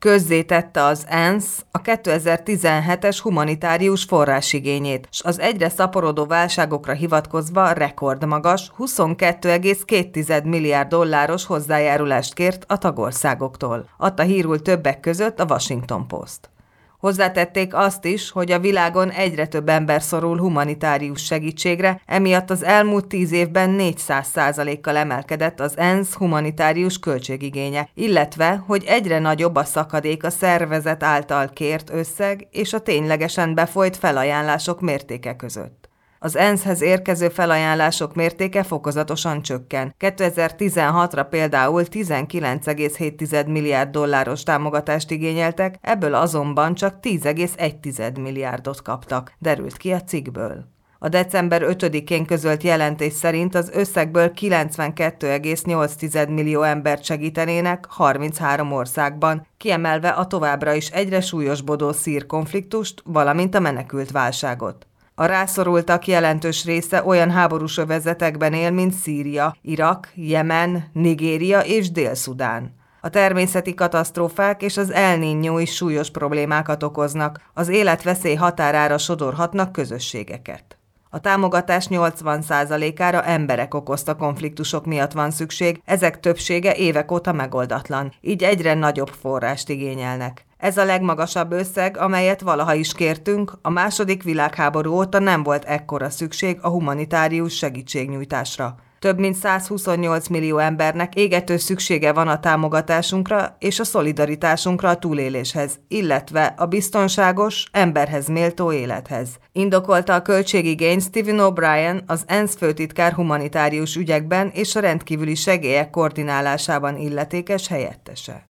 Közzétette az ENSZ a 2017-es humanitárius forrásigényét, s az egyre szaporodó válságokra hivatkozva rekordmagas 22,2 milliárd dolláros hozzájárulást kért a tagországoktól, adta hírül többek között a Washington Post. Hozzátették azt is, hogy a világon egyre több ember szorul humanitárius segítségre, emiatt az elmúlt 10 évben 400%-kal emelkedett az ENSZ humanitárius költségigénye, illetve, hogy egyre nagyobb a szakadék a szervezet által kért összeg és a ténylegesen befolyt felajánlások mértéke között. Az ENSZ-hez érkező felajánlások mértéke fokozatosan csökken. 2016-ra például 19,7 milliárd dolláros támogatást igényeltek, ebből azonban csak 10,1 milliárdot kaptak, derült ki a cikkből. A december 5-én közölt jelentés szerint az összegből 92,8 millió embert segítenének 33 országban, kiemelve a továbbra is egyre súlyosbodó szír konfliktust, valamint a menekült válságot. A rászorultak jelentős része olyan háborús övezetekben él, mint Szíria, Irak, Jemen, Nigéria és Dél-Szudán. A természeti katasztrófák és az El Niño is súlyos problémákat okoznak, az életveszély határára sodorhatnak közösségeket. A támogatás 80%-ára emberek okozta konfliktusok miatt van szükség, ezek többsége évek óta megoldatlan, így egyre nagyobb forrást igényelnek. Ez a legmagasabb összeg, amelyet valaha is kértünk, a II. Világháború óta nem volt ekkora szükség a humanitárius segítségnyújtásra. Több mint 128 millió embernek égető szüksége van a támogatásunkra és a szolidaritásunkra a túléléshez, illetve a biztonságos, emberhez méltó élethez. Indokolta a költségigény Stephen O'Brien, az ENSZ főtitkár humanitárius ügyekben és a rendkívüli segélyek koordinálásában illetékes helyettese.